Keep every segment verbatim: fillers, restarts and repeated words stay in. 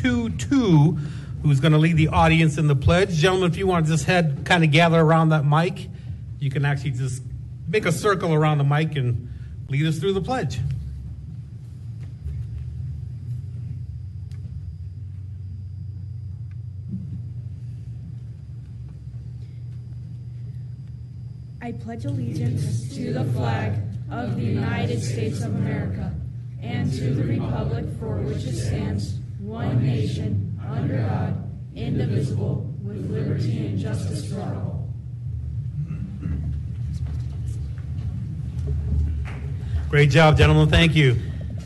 two two, who's going to lead the audience in the pledge. Gentlemen, if you want to just head, kind of gather around that mic, you can actually just make a circle around the mic and lead us through the pledge. I pledge allegiance to the flag of the United States of America and to the republic for which it stands, one nation, under God, indivisible, with liberty and justice for all. Great job, gentlemen. Thank you.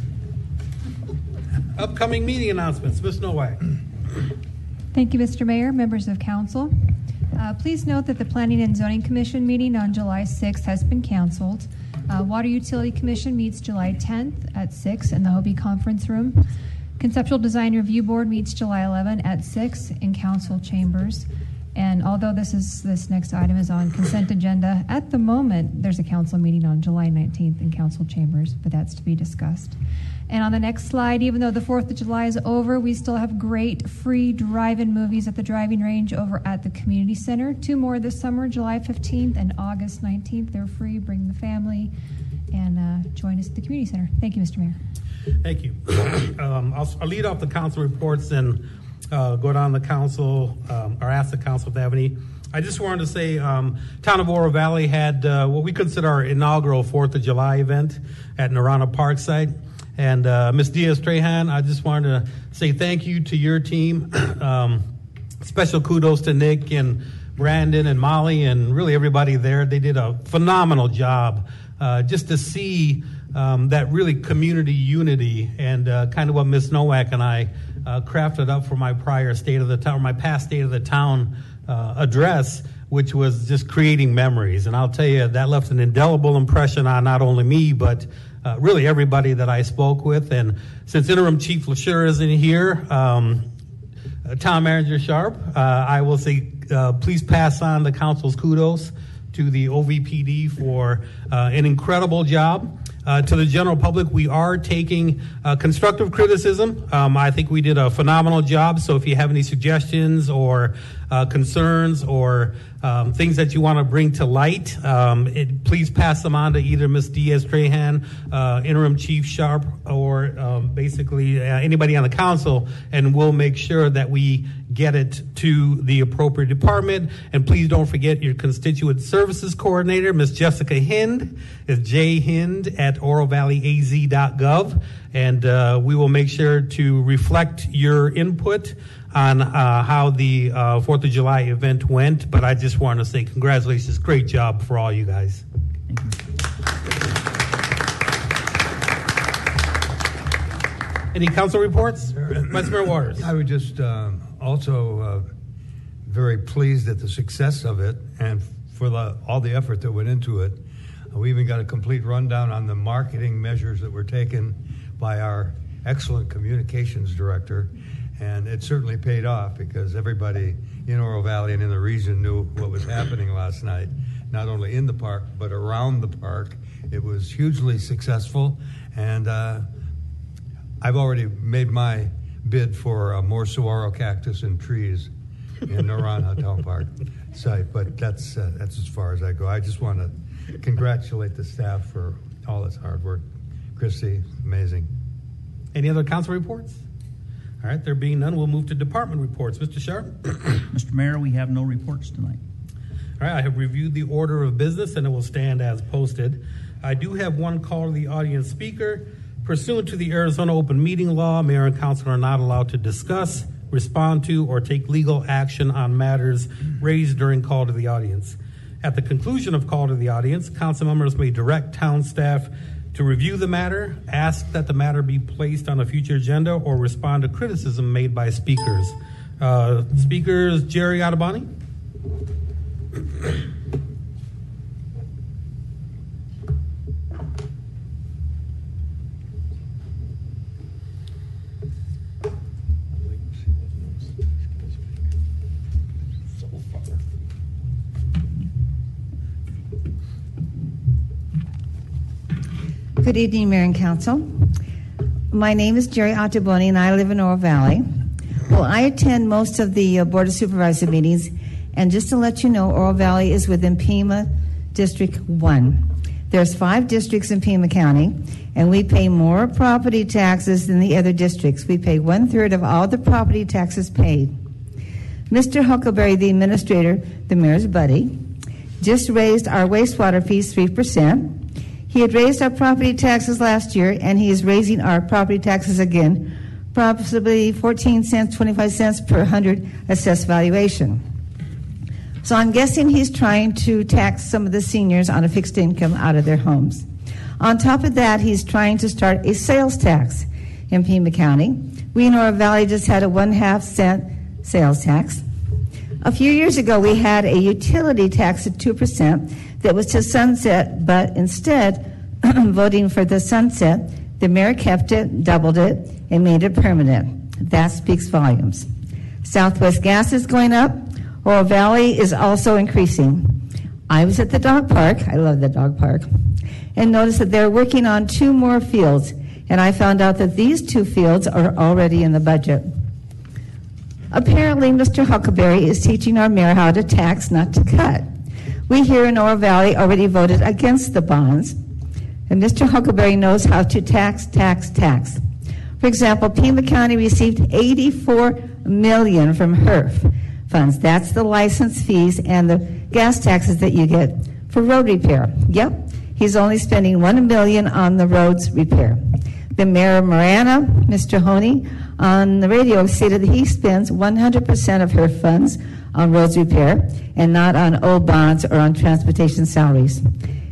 Upcoming meeting announcements. Miz Nowak. Thank you, Mister Mayor, members of council. Uh, please note that the Planning and Zoning Commission meeting on July sixth has been canceled. Uh, Water Utility Commission meets July tenth at six in the Hobie Conference Room. Conceptual Design Review Board meets July eleventh at six in council chambers. And although this is this next item is on consent agenda, at the moment there's a council meeting on July nineteenth in council chambers, but that's to be discussed. And on the next slide, even though the fourth of July is over, we still have great free drive-in movies at the driving range over at the community center. Two more this summer, July fifteenth and August nineteenth. They're free. Bring the family and uh, join us at the community center. Thank you, Mister Mayor. Thank you. um, I'll, I'll lead off the council reports and uh, go down the council, um, or ask the council if they have any. I just wanted to say, um, Town of Oro Valley had uh, what we consider our inaugural fourth of July event at Narana Parkside. And uh, Miz Diaz-Trahan, I just wanted to say thank you to your team. um, special kudos to Nick and Brandon and Molly and really everybody there. They did a phenomenal job uh, just to see um, that really community unity and uh, kind of what Miz Nowak and I uh, crafted up for my prior state of the town, my past state of the town uh, address, which was just creating memories. And I'll tell you, that left an indelible impression on not only me, but uh, really everybody that I spoke with. And since Interim Chief LaSure isn't here, um, uh, Town Manager Sharp, uh, I will say uh, please pass on the council's kudos to the O V P D for uh, an incredible job. Uh, to the general public, we are taking uh, constructive criticism. Um, I think we did a phenomenal job. So if you have any suggestions or uh, concerns or um, things that you want to bring to light, um, it, please pass them on to either Miz Diaz-Trahan, uh, Interim Chief Sharp, or um, basically uh, anybody on the council, and we'll make sure that we get it to the appropriate department. And please don't forget your constituent services coordinator, Miz Jessica Hind, is j hind at oro valley a z dot gov, and uh, we will make sure to reflect your input on uh, how the uh, fourth of July event went. But I just want to say congratulations, great job for all you guys. Any council reports? Vice Mayor Waters. I would just um, also uh, very pleased at the success of it and for the, all the effort that went into it. Uh, we even got a complete rundown on the marketing measures that were taken by our excellent communications director, and it certainly paid off because everybody in Oro Valley and in the region knew what was happening last night, not only in the park but around the park. It was hugely successful, and uh, I've already made my bid for uh, more saguaro cactus and trees in Narana Town Park site, but that's uh, that's as far as I go. I just want to congratulate the staff for all its hard work. Christy, amazing. Any other council reports? All right, there being none, we'll move to department reports. Mister Sharp? Mister Mayor, we have no reports tonight. All right, I have reviewed the order of business and it will stand as posted. I do have one call to the audience speaker. Pursuant to the Arizona Open Meeting Law, mayor and council are not allowed to discuss, respond to, or take legal action on matters raised during call to the audience. At the conclusion of call to the audience, council members may direct town staff to review the matter, ask that the matter be placed on a future agenda, or respond to criticism made by speakers. Uh, speakers, Jerry Ottoboni. Good evening, Mayor and Council. My name is Jerry Ottoboni, and I live in Oro Valley. Well, I attend most of the uh, Board of Supervisor meetings, and just to let you know, Oro Valley is within Pima District one. There's five districts in Pima County, and we pay more property taxes than the other districts. We pay one-third of all the property taxes paid. Mister Huckleberry, the administrator, the mayor's buddy, just raised our wastewater fees three percent. He had raised our property taxes last year, and he is raising our property taxes again, possibly fourteen cents, twenty-five cents per one hundred assessed valuation. So I'm guessing he's trying to tax some of the seniors on a fixed income out of their homes. On top of that, he's trying to start a sales tax in Pima County. We in Oro Valley just had a one-half cent sales tax. A few years ago, we had a utility tax of two percent that was to sunset, but instead, voting for the sunset, the mayor kept it, doubled it, and made it permanent. That speaks volumes. Southwest gas is going up. Oro Valley is also increasing. I was at the dog park, I love the dog park, and noticed that they're working on two more fields, and I found out that these two fields are already in the budget. Apparently, Mister Huckleberry is teaching our mayor how to tax, not to cut. We here in Oro Valley already voted against the bonds, and Mister Huckleberry knows how to tax, tax, tax. For example, Pima County received eighty-four million dollars from H E R F funds. That's the license fees and the gas taxes that you get for road repair. Yep, he's only spending one million dollars on the roads repair. The mayor of Marana, Mister Honey, on the radio stated that he spends one hundred percent of H E R F funds on roads repair and not on old bonds or on transportation salaries.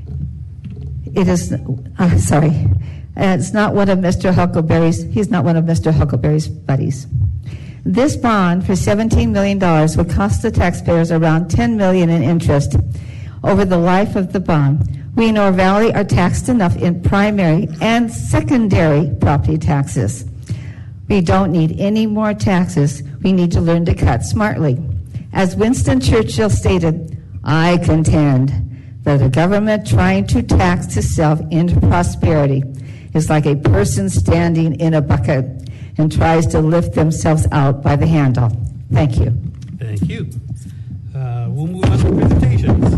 It is, uh, sorry, uh, it's not one of Mister Huckleberry's, he's not one of Mister Huckleberry's buddies. This bond for seventeen million dollars would cost the taxpayers around ten million dollars in interest over the life of the bond. We in Oro Valley are taxed enough in primary and secondary property taxes. We don't need any more taxes. We need to learn to cut smartly. As Winston Churchill stated, I contend that a government trying to tax itself into prosperity is like a person standing in a bucket and tries to lift themselves out by the handle. Thank you. Thank you. Uh, we'll move on to presentations.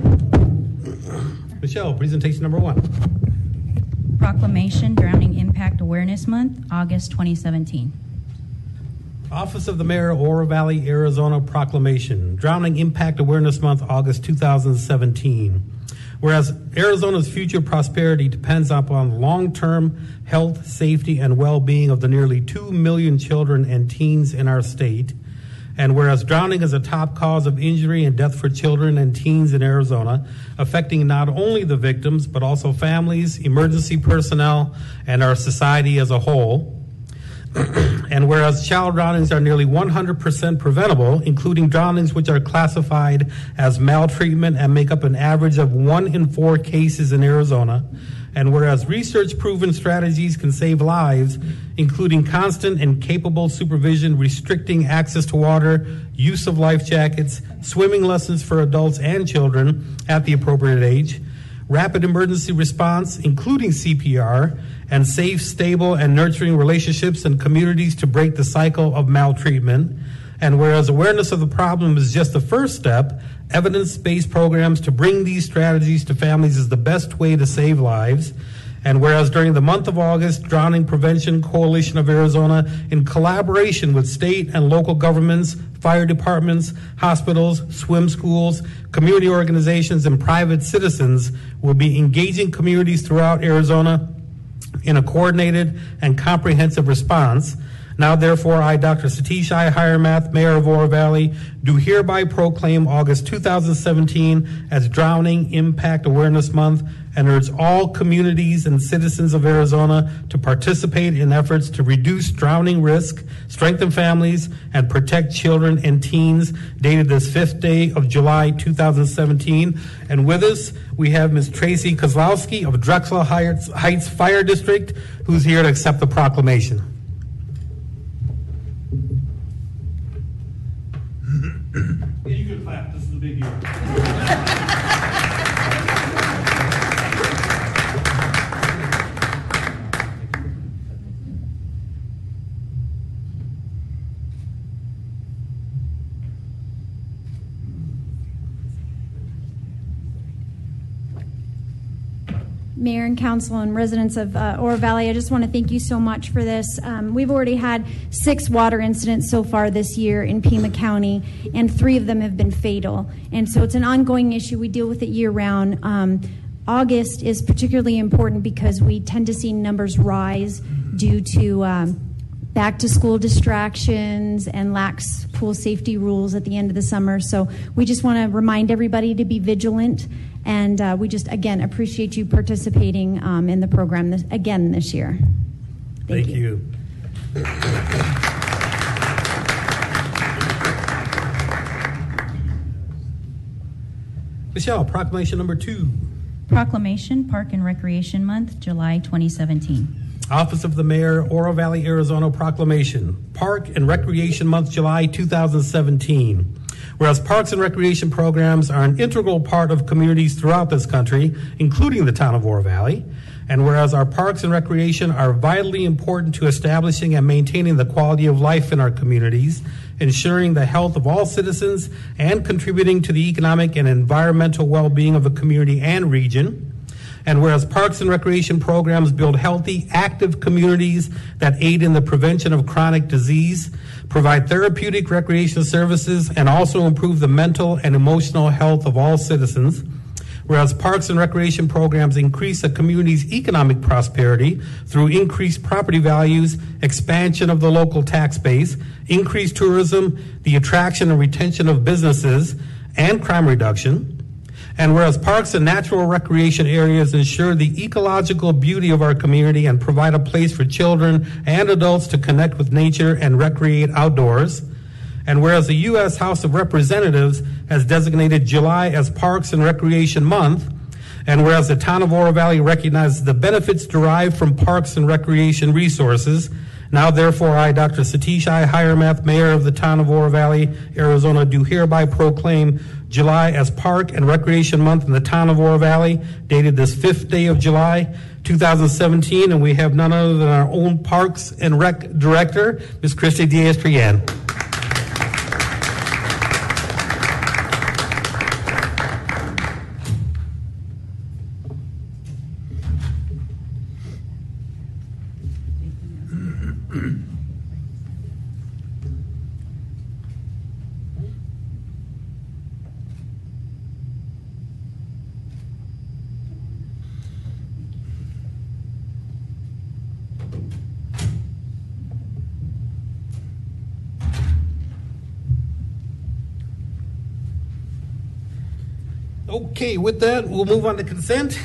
Michelle, presentation number one. Proclamation Drowning Impact Awareness Month, August twenty seventeen. Office of the Mayor, Oro Valley, Arizona Proclamation. Drowning Impact Awareness Month, August two thousand seventeen. Whereas Arizona's future prosperity depends upon long-term health, safety, and well-being of the nearly two million children and teens in our state, and whereas drowning is a top cause of injury and death for children and teens in Arizona, affecting not only the victims, but also families, emergency personnel, and our society as a whole, and whereas child drownings are nearly one hundred percent preventable, including drownings which are classified as maltreatment and make up an average of one in four cases in Arizona, and whereas research-proven strategies can save lives, including constant and capable supervision, restricting access to water, use of life jackets, swimming lessons for adults and children at the appropriate age, rapid emergency response, including C P R, and safe, stable, and nurturing relationships and communities to break the cycle of maltreatment. And whereas awareness of the problem is just the first step, evidence-based programs to bring these strategies to families is the best way to save lives. And whereas during the month of August, Drowning Prevention Coalition of Arizona, in collaboration with state and local governments, fire departments, hospitals, swim schools, community organizations, and private citizens, will be engaging communities throughout Arizona in a coordinated and comprehensive response. Now, therefore, I, Doctor Satish I. Hiremath, Mayor of Oro Valley, do hereby proclaim August two thousand seventeen as Drowning Impact Awareness Month and urge all communities and citizens of Arizona to participate in efforts to reduce drowning risk, strengthen families, and protect children and teens, dated this fifth day of July two thousand seventeen. And with us, we have Miz Tracy Kozlowski of Drexel Heights Fire District, who's here to accept the proclamation. Yeah, you can clap. This is a big year. Mayor and Council and residents of uh, Oro Valley, I just want to thank you so much for this. Um, we've already had six water incidents so far this year in Pima County, and three of them have been fatal. And so it's an ongoing issue. We deal with it year-round. Um, August is particularly important because we tend to see numbers rise due to um, back-to-school distractions and lax pool safety rules at the end of the summer. So we just want to remind everybody to be vigilant. And uh, we just, again, appreciate you participating um, in the program this, again this year. Thank, Thank you. you. Michelle, proclamation number two. Proclamation, Park and Recreation Month, July twenty seventeen. Office of the Mayor, Oro Valley, Arizona proclamation. Park and Recreation Month, July two thousand seventeen. Whereas parks and recreation programs are an integral part of communities throughout this country, including the town of Oro Valley, and whereas our parks and recreation are vitally important to establishing and maintaining the quality of life in our communities, ensuring the health of all citizens, and contributing to the economic and environmental well-being of the community and region. And whereas parks and recreation programs build healthy, active communities that aid in the prevention of chronic disease, provide therapeutic recreation services, and also improve the mental and emotional health of all citizens. Whereas parks and recreation programs increase a community's economic prosperity through increased property values, expansion of the local tax base, increased tourism, the attraction and retention of businesses, and crime reduction. And whereas parks and natural recreation areas ensure the ecological beauty of our community and provide a place for children and adults to connect with nature and recreate outdoors. And whereas the U S House of Representatives has designated July as Parks and Recreation Month, and whereas the town of Oro Valley recognizes the benefits derived from parks and recreation resources, now therefore I, Doctor Satish I. Hiremath, Mayor of the town of Oro Valley, Arizona, do hereby proclaim July as Park and Recreation Month in the town of Oro Valley, dated this fifth day of July, two thousand seventeen, and we have none other than our own Parks and Rec Director, Miz Christy Diaz-Trian. Okay, with that, we'll move on to consent.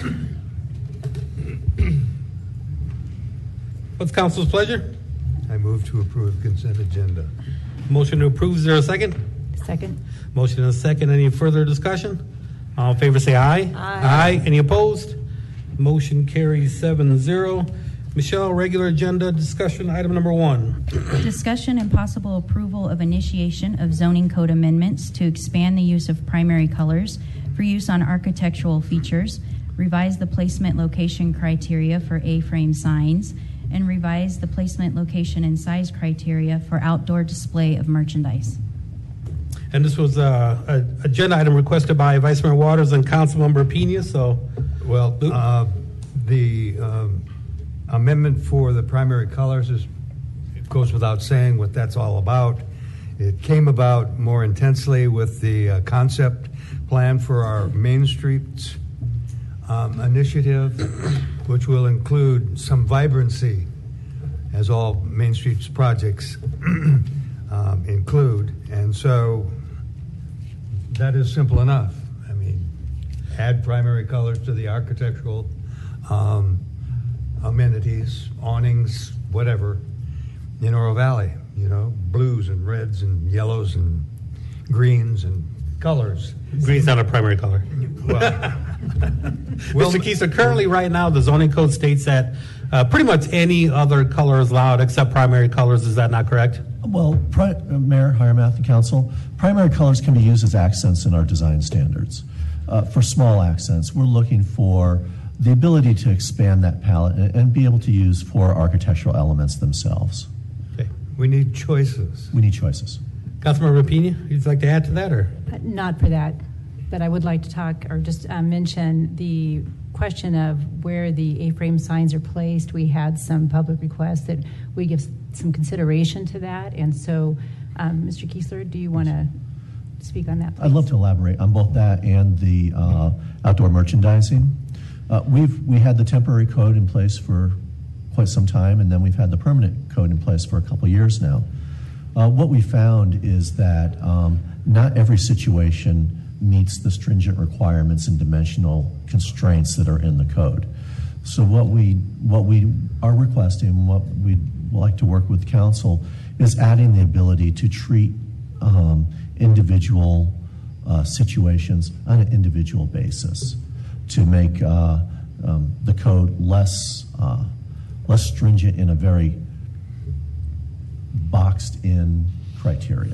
What's council's pleasure? I move to approve consent agenda. Motion to approve, is there a second? Second. Motion and a second, any further discussion? All in favor say aye. Aye. Aye, any opposed? Motion carries seven zero. Michelle, regular agenda discussion, item number one. Discussion and possible approval of initiation of zoning code amendments to expand the use of primary colors for use on architectural features, revise the placement location criteria for A-frame signs, and revise the placement location and size criteria for outdoor display of merchandise. And this was uh, an agenda item requested by Vice Mayor Waters and Councilmember Pena, so. Well, uh, the um, amendment for the primary colors is, it goes without saying what that's all about. It came about more intensely with the uh, concept plan for our Main Streets um, initiative, which will include some vibrancy, as all Main Streets projects um, include. And so that is simple enough. I mean, add primary colors to the architectural um, amenities, awnings, whatever, in Oro Valley, you know, blues and reds and yellows and greens and colors. Green's not a primary color. Well, Well, Mister Keister, currently right now the zoning code states that uh, pretty much any other color is allowed except primary colors. Is that not correct? Well, pri- uh, Mayor, Hiremath, and Council, primary colors can be used as accents in our design standards. Uh, for small accents, we're looking for the ability to expand that palette and, and be able to use for architectural elements themselves. Okay. we need choices. We need choices. Councilmember Pena, you'd like to add to that, or? Not for that, but I would like to talk or just uh, mention the question of where the A-frame signs are placed, we had some public requests that we give some consideration to that. And so, um, Mister Kiesler, do you want to speak on that, please? I'd love to elaborate on both that and the uh, outdoor merchandising. Uh, we've we had the temporary code in place for quite some time, and then we've had the permanent code in place for a couple of years now. Uh, what we found is that um, not every situation meets the stringent requirements and dimensional constraints that are in the code. So what we what we are requesting, what we'd like to work with council, is adding the ability to treat um, individual uh, situations on an individual basis to make uh, um, the code less uh, less stringent in a very boxed in criteria.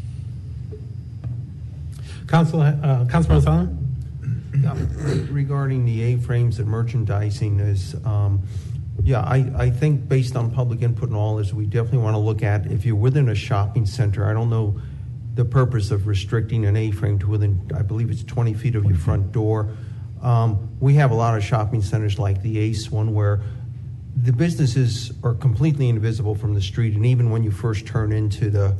Council, uh, Councilman O'Sullivan? Yeah, regarding the A-frames and merchandising is, um, yeah, I, I think based on public input and all is we definitely want to look at if you're within a shopping center. I don't know the purpose of restricting an A-frame to within, I believe it's twenty feet of your front door. Um, we have a lot of shopping centers like the Ace one where the businesses are completely invisible from the street, and even when you first turn into the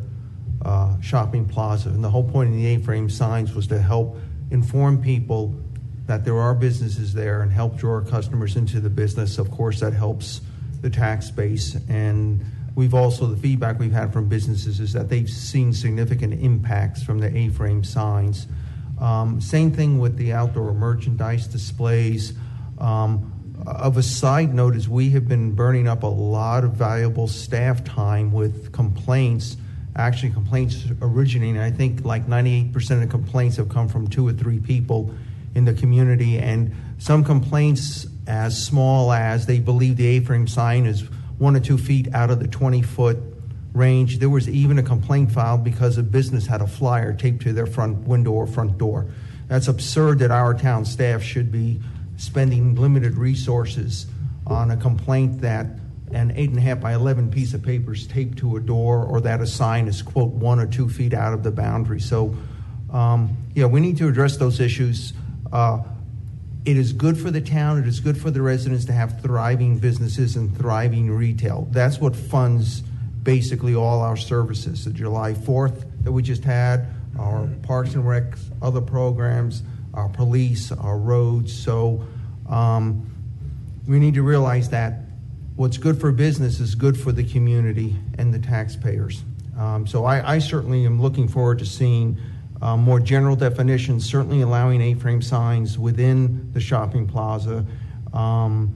uh, shopping plaza. And the whole point of the A-frame signs was to help inform people that there are businesses there and help draw customers into the business. Of course, that helps the tax base. And we've also, the feedback we've had from businesses is that they've seen significant impacts from the A-frame signs. Um, same thing with the outdoor merchandise displays. Um, of a side note is we have been burning up a lot of valuable staff time with complaints, actually complaints originating. I think like ninety-eight percent of complaints have come from two or three people in the community, and some complaints as small as they believe the A-frame sign is one or two feet out of the twenty-foot range. There was even a complaint filed because a business had a flyer taped to their front window or front door. That's absurd that our town staff should be spending limited resources on a complaint that an eight and a half by eleven piece of paper is taped to a door, or that a sign is, quote, one or two feet out of the boundary. So, um, yeah, we need to address those issues. Uh, it is good for the town, it is good for the residents to have thriving businesses and thriving retail. That's what funds basically all our services. The July fourth that we just had, our Parks and Rec, other programs, our police, our roads. So um, we need to realize that what's good for business is good for the community and the taxpayers. Um, so I, I certainly am looking forward to seeing uh, more general definitions, certainly allowing A-frame signs within the shopping plaza, um,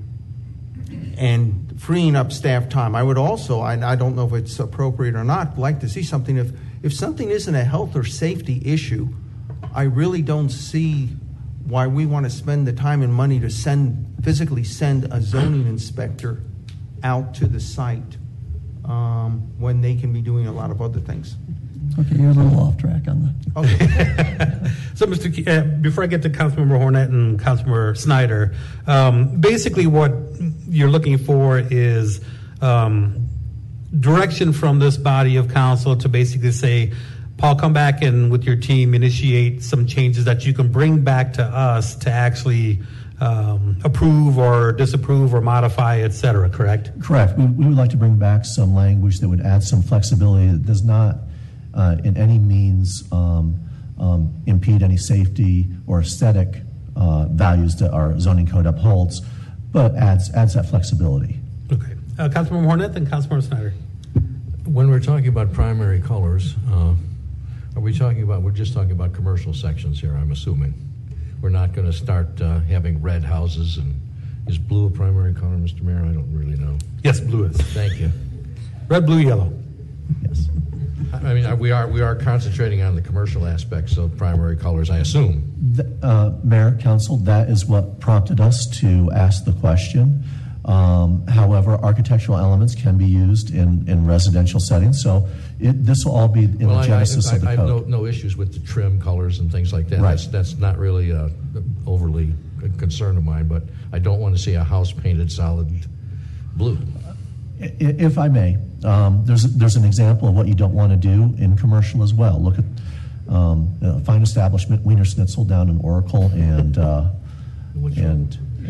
and freeing up staff time. I would also, I, I don't know if it's appropriate or not, like to see something, if, if something isn't a health or safety issue, I really don't see why we want to spend the time and money to send, physically send a zoning inspector out to the site um, when they can be doing a lot of other things. Okay, you're a little off track on that. Okay. So, Mister Ke- uh, before I get to Councilmember Hornet and Councilmember Snyder, um, basically what you're looking for is um, direction from this body of council to basically say, Paul, come back and with your team initiate some changes that you can bring back to us to actually um, approve or disapprove or modify, et cetera, correct? Correct. We, we would like to bring back some language that would add some flexibility that does not uh, in any means um, um, impede any safety or aesthetic uh, values that our zoning code upholds, but adds adds that flexibility. Okay. Uh, Councilmember Hornet and Councilmember Snyder. When we're talking about primary colors, uh, are we talking about, we're just talking about commercial sections here, I'm assuming. We're not going to start uh, having red houses, and is blue a primary color, Mister Mayor? I don't really know. Yes, blue is. Thank you. Red, blue, yellow. Yes. I mean, we are we are concentrating on the commercial aspects of primary colors, I assume. The, uh, Mayor, Council, that is what prompted us to ask the question. Um, however, architectural elements can be used in, in residential settings, so it, this will all be in well, the genesis I, I, of the I code. have no, no issues with the trim colors and things like that. Right. That's, that's not really a overly a concern of mine, but I don't want to see a house painted solid blue. If I may, um, there's there's an example of what you don't want to do in commercial as well. Look at um, a fine establishment, Wiener Schnitzel down in Oracle, and uh, and and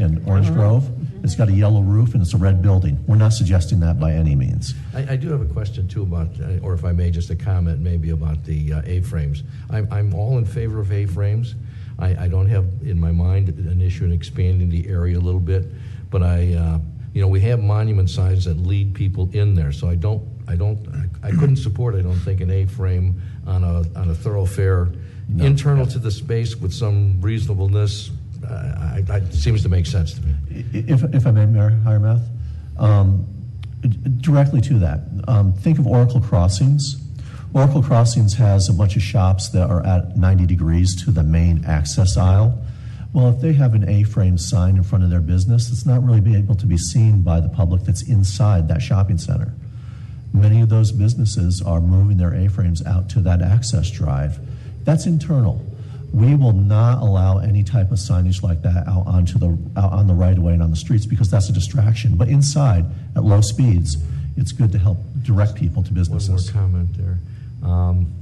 Orange Grove. It's got a yellow roof and it's a red building. We're not suggesting that by any means. I, I do have a question too about, uh, or if I may, just a comment maybe about the uh, A-frames. I'm, I'm all in favor of A-frames. I, I don't have in my mind an issue in expanding the area a little bit, but I, uh, you know, we have monument signs that lead people in there, so I don't, I don't, I, I couldn't support, I don't think, an A-frame on a on a thoroughfare no. internal to the space with some reasonableness. Uh, I, I, it seems to make sense to me. If, if I may, Mayor Hiremath, um, directly to that, um, think of Oracle Crossings. Oracle Crossings has a bunch of shops that are at ninety degrees to the main access aisle. Well, if they have an A-frame sign in front of their business, it's not really be able to be seen by the public that's inside that shopping center. Many of those businesses are moving their A-frames out to that access drive. That's internal. We will not allow any type of signage like that out onto the out on the right of way and on the streets because that's a distraction. But inside, at low speeds, it's good to help direct people to businesses. One more comment there. Um,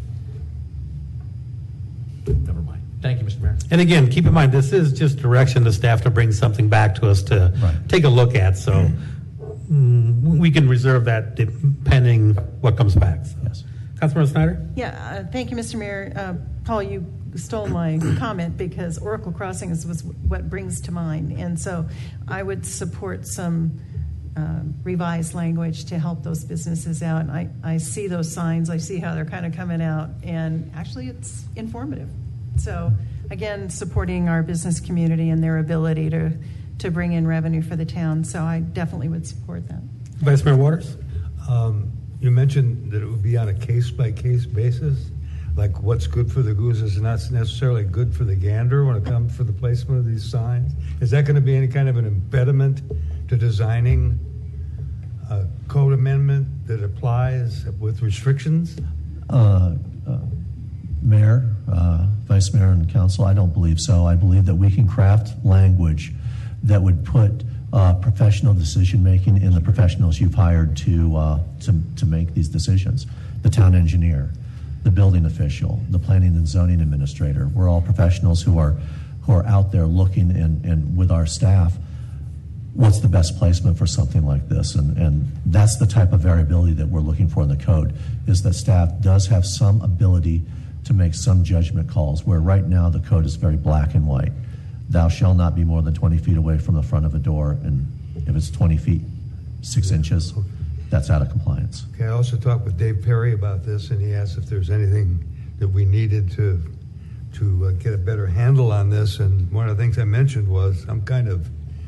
never mind. Thank you, Mister Mayor. And again, keep in mind, this is just direction to staff to bring something back to us to right. take a look at. So mm, we can reserve that depending what comes back. So. Yes. Councilmember Snyder? Yeah, uh, thank you, Mister Mayor. Uh, Paul, you stole my comment because Oracle Crossings was what brings to mind. And so I would support some uh, revised language to help those businesses out. And I, I see those signs. I see how they're kind of coming out. And actually, it's informative. So, again, supporting our business community and their ability to, to bring in revenue for the town. So I definitely would support that. Vice Mayor Waters? Um, you mentioned that it would be on a case-by-case basis. Like what's good for the goose is not necessarily good for the gander when it comes for the placement of these signs. Is that going to be any kind of an impediment to designing a code amendment that applies with restrictions? Uh, uh, Mayor, uh, Vice Mayor, and Council, I don't believe so. I believe that we can craft language that would put uh, professional decision-making in the professionals you've hired to, uh, to, to make these decisions. The town engineer, the building official, the planning and zoning administrator. We're all professionals who are who are out there looking and, and with our staff, what's the best placement for something like this? And, and that's the type of variability that we're looking for in the code, is that staff does have some ability to make some judgment calls, where right now the code is very black and white. Thou shalt not be more than twenty feet away from the front of a door, and if it's twenty feet, six inches, that's out of compliance. Okay, I also talked with Dave Perry about this, and he asked if there's anything that we needed to to uh, get a better handle on this. And one of the things I mentioned was some kind of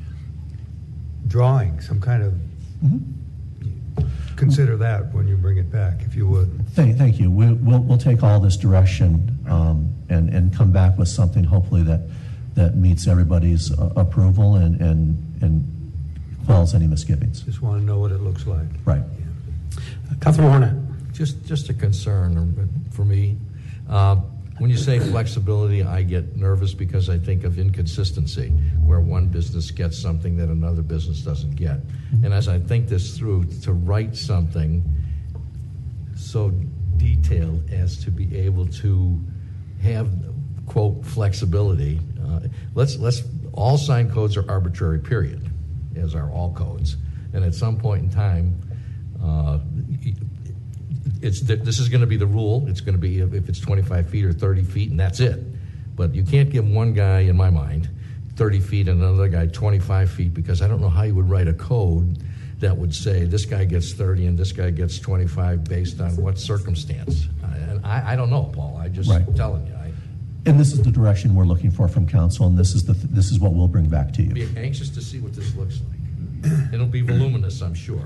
drawing, some kind of mm-hmm. consider that when you bring it back, if you would. Thank, thank you. We, we'll we'll take all this direction um, and and come back with something hopefully that that meets everybody's uh, approval and and and. quells any misgivings. Just want to know what it looks like. Right. Yeah. Uh, Councilman Hornet. Just, just a concern for me. Uh, when you say flexibility, I get nervous because I think of inconsistency, where one business gets something that another business doesn't get. Mm-hmm. And as I think this through, to write something so detailed as to be able to have, quote, flexibility. Uh, let's let's all sign codes are arbitrary, period, as are all codes. And at some point in time, uh, it's this is going to be the rule. It's going to be if it's twenty-five feet or thirty feet, and that's it. But you can't give one guy, in my mind, thirty feet and another guy twenty-five feet, because I don't know how you would write a code that would say this guy gets thirty and this guy gets twenty-five based on what circumstance. And I, I don't know, Paul. I just right. telling you. I, and this is the direction we're looking for from council, and this is the th- this is what we'll bring back to you. I'll be anxious to see what this looks like. It'll be voluminous, I'm sure.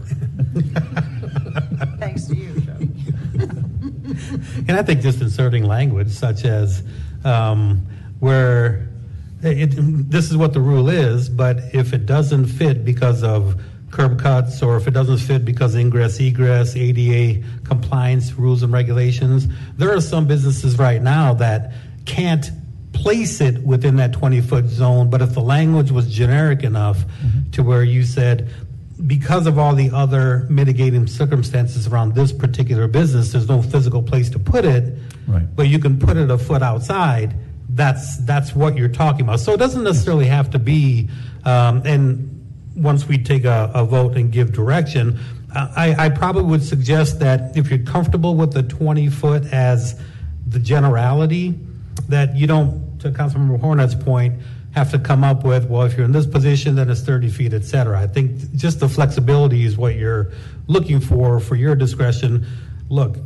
Thanks to you, Joe. And I think just inserting language such as um, where it, this is what the rule is, but if it doesn't fit because of curb cuts, or if it doesn't fit because ingress, egress, A D A compliance rules and regulations, there are some businesses right now that can't place it within that twenty-foot zone, but if the language was generic enough mm-hmm. to where you said, because of all the other mitigating circumstances around this particular business, there's no physical place to put it, right. but you can put it a foot outside, that's that's what you're talking about. So it doesn't necessarily have to be. Um, and once we take a, a vote and give direction, I, I probably would suggest that if you're comfortable with the twenty foot as the generality, that you don't, to Councilmember Hornet's point, have to come up with, well, if you're in this position, then it's thirty feet, et cetera. I think just the flexibility is what you're looking for, for your discretion. Look,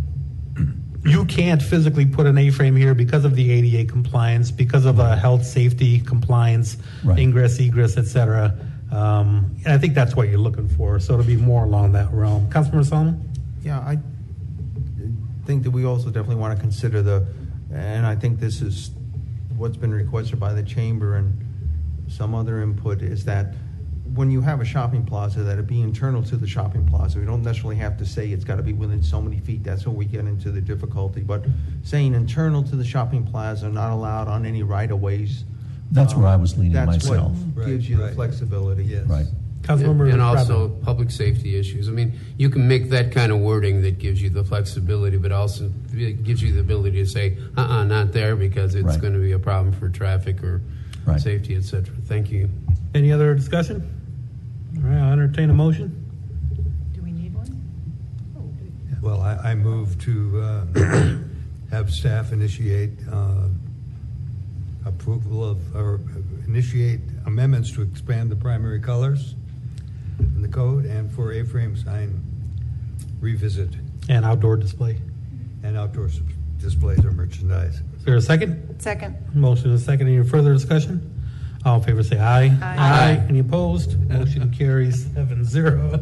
you can't physically put an A-frame here because of the A D A compliance, because of a health safety compliance, Right. ingress, egress, et cetera. Um, and I think that's what you're looking for. So it'll be more along that realm. Councilmember Solomon? Yeah, I think that we also definitely want to consider the, and I think this is what's been requested by the chamber and some other input, is that when you have a shopping plaza, that it be internal to the shopping plaza. We don't necessarily have to say it's got to be within so many feet. That's where we get into the difficulty. But saying internal to the shopping plaza, not allowed on any right-of-ways. That's um, where I was leaning that's myself. what gives you Right, the right. flexibility. Yes. Right. Councilmember And also Bradley. public safety issues. I mean, you can make that kind of wording that gives you the flexibility, but also it gives you the ability to say, uh-uh, not there, because it's Right. going to be a problem for traffic or Right. safety, et cetera. Thank you. Any other discussion? All right, I'll entertain a motion. Do we need one? Well, I, I move to uh, have staff initiate uh, approval of, or initiate amendments to expand the primary colors in the code, and for A-frame sign revisit And outdoor display. and outdoor s- displays or merchandise. Is there a second? Second. Motion is second. Any further discussion? All in favor say aye. Aye. Aye. Any opposed? Motion carries seven zero.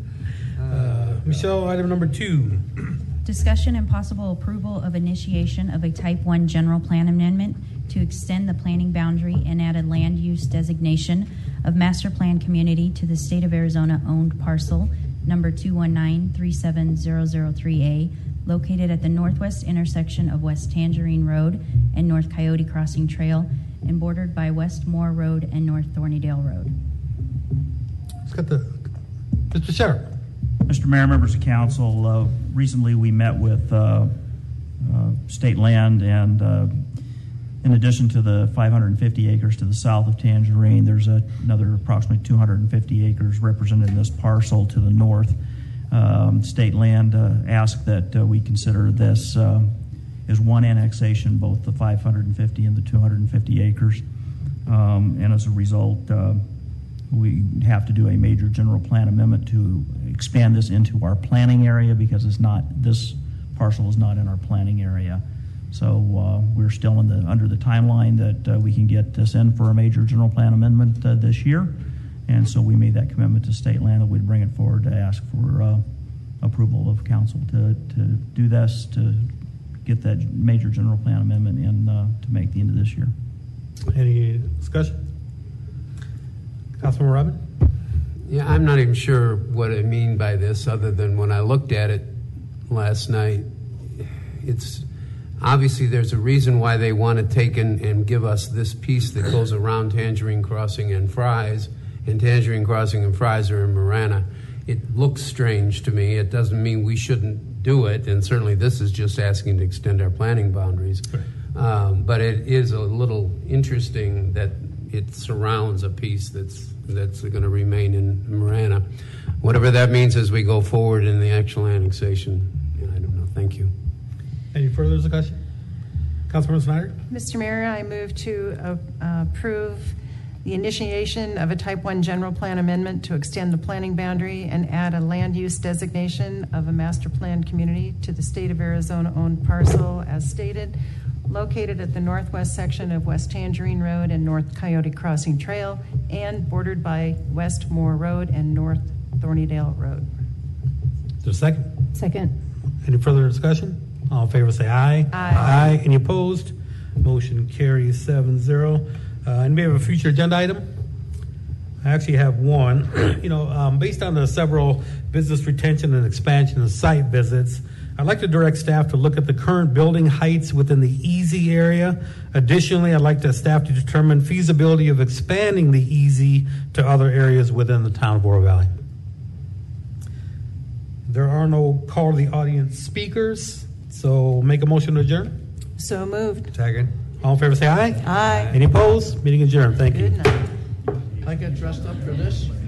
Uh, Michelle, item number two. Discussion and possible approval of initiation of a Type one General Plan Amendment to extend the planning boundary and add a land use designation of Master Plan Community to the State of Arizona owned parcel number two one nine three seven zero zero three A, located at the northwest intersection of West Tangerine Road and North Coyote Crossing Trail, and bordered by West Moore Road and North Thornydale Road. Let's get the, Mister Sheriff. Mister Mayor, members of council, uh, recently we met with uh, uh, state land, and uh, in addition to the five hundred fifty acres to the south of Tangerine, there's a, another approximately two hundred fifty acres represented in this parcel to the north. Um, state land uh, asked that uh, we consider this uh, as one annexation, both the five hundred fifty and the two hundred fifty acres. Um, and as a result, uh, we have to do a major general plan amendment to expand this into our planning area, because it's not, this parcel is not in our planning area. So uh, we're still in the under the timeline that uh, we can get this in for a major general plan amendment uh, this year. And so we made that commitment to state land that we'd bring it forward to ask for uh, approval of council to, to do this, to get that major general plan amendment in uh, to make the end of this year. Any discussion? Councilman Robin? Yeah, I'm not even sure what I mean by this, other than when I looked at it last night, it's obviously there's a reason why they want to take and, and give us this piece that goes around Tangerine Crossing and Fry's, and Tangerine Crossing and Fry's are in Marana. It looks strange to me. It doesn't mean we shouldn't do it, and certainly this is just asking to extend our planning boundaries. Right. Um, but it is a little interesting that it surrounds a piece that's that's going to remain in Marana. Whatever that means as we go forward in the actual annexation, I don't know. Thank you. Any further discussion? Councilman Snyder? Mister Mayor, I move to uh, approve the initiation of a Type one General Plan Amendment to extend the planning boundary and add a land use designation of a master plan community to the State of Arizona owned parcel as stated, located at the northwest section of West Tangerine Road and North Coyote Crossing Trail, and bordered by West Moore Road and North Thornydale Road. Is there a second? Second. Any further discussion? All in favor say aye. Aye. Aye. Any opposed? Motion carries seven zero. Uh, and we have a future agenda item. I actually have one. You know, um, based on the several business retention and expansion and site visits, I'd like to direct staff to look at the current building heights within the E Z area. Additionally, I'd like to staff to determine feasibility of expanding the E Z to other areas within the town of Oro Valley. There are no call to the audience speakers, so make a motion to adjourn. So moved. Second. All in favor say aye. Aye. Any opposed? Meeting adjourned. Thank you. Good night. I get dressed up for this?